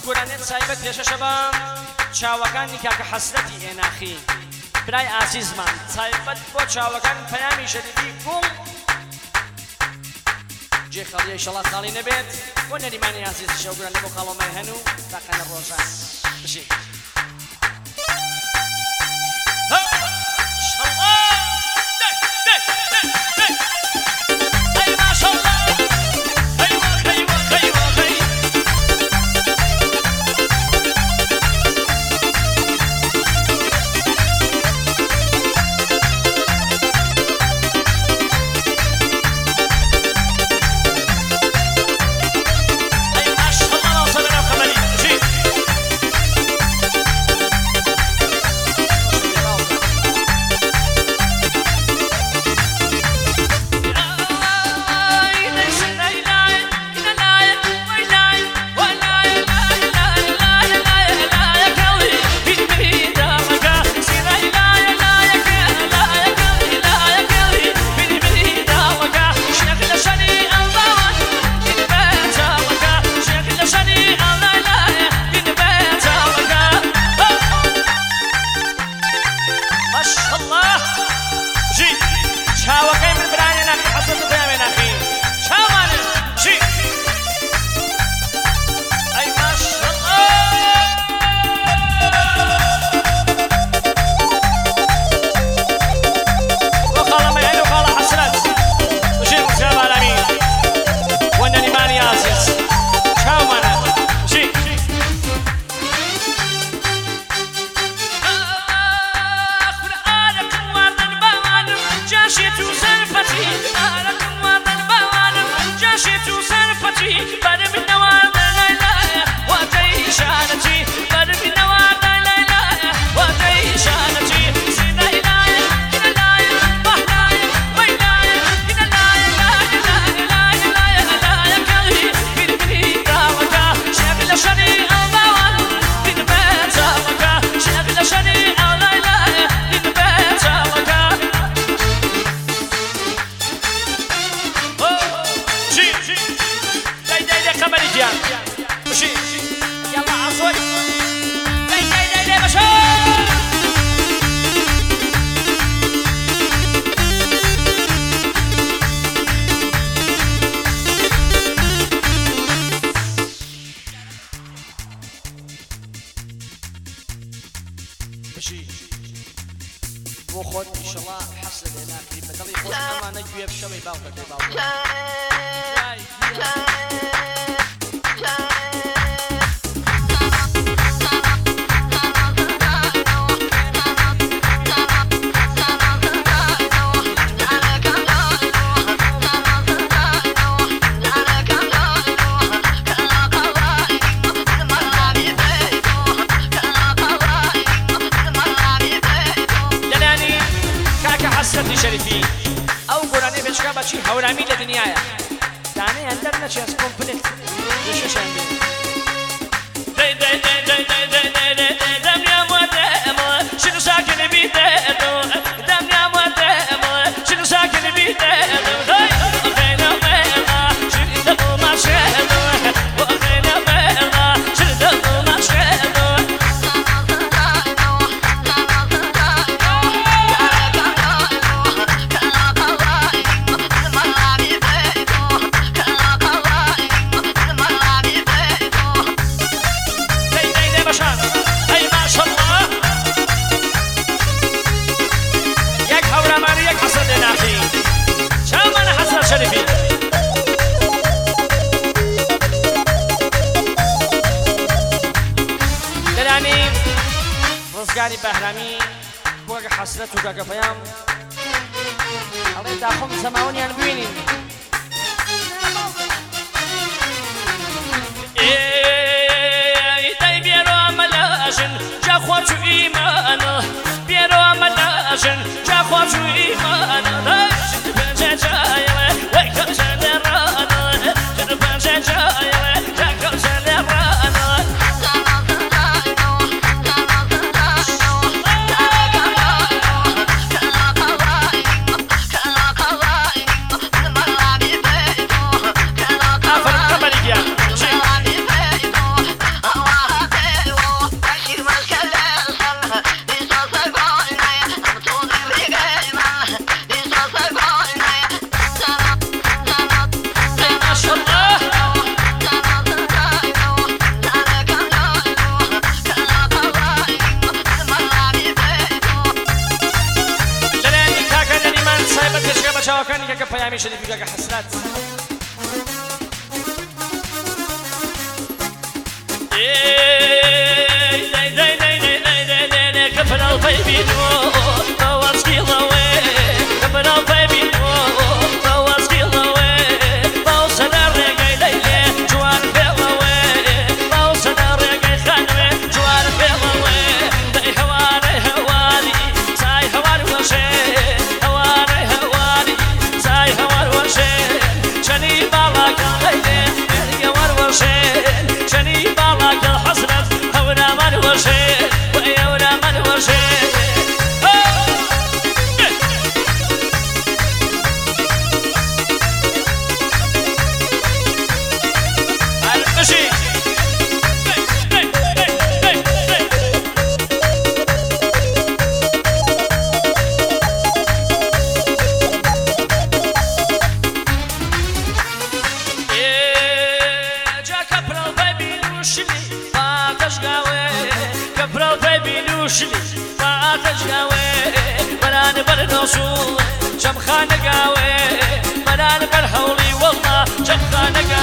گورانێت سایبەت پێشەشە بە چاوەکانی کاکە حەسرەتی ئێناخی برای ئازیزمان سایبەت بۆ چاوەکان پەیامی شەریفی گوڵ جێ خەڵیە ئیشەڵا خاڵی نەبێت بۆ نەریمانی ئازیز شەو گورانێ بۆ خاڵۆمای هەن و تاقانە ڕۆژان بژی بۆ خۆت ئیشەڵا حەسرت ئێناکری بەدڵی خۆت ئەمانە گوێ بشەوەی باوکەکەی باوکە چی هەورامی لە دنیاە دانەیان دەرنەچێ ئەس کۆمپلێت شەشان بێت دەمیام وەدەمە شنو ساکن بیدێتۆ دەمیام وەدەمە شنو ساکن بیدێتۆ وەغێنە مێڵا شنی دەبۆ ماشێتۆ وەغێنە مێڵا شنی دەبۆ ماشێتۆ ڕزگاری بەهرامی بۆ حەسرەت و گەگەپەیام ئەڵێ داخۆم زەماوەنیان ببینین دەی بێرۆ مەلاژن جا خۆچ و ئیمانە بێرۆ مەلاژن جا خۆچ و ئیمانە پێنجە جایەوە وەی کەمچە لێڕانە پێنجە جایەوە جا کەمچە لێڕانە شريفي كاكا حسنات كفر الطيبين وواسكي ضوي كفر الطيبين وواسكي ضوي باوسن الرقاي ليلي جوار في ضوي باوسن الرقاي خانوي جوار في ضوي داي هواني هواني ساي هواني وشي هواني هواني ساي هواني وشي شني بالاك ليلي يوار وشي شني بالاك الحسنة هونا من وشي بلان برنوصول جم خانقاوي بلان برحولي والله جم خانقاوي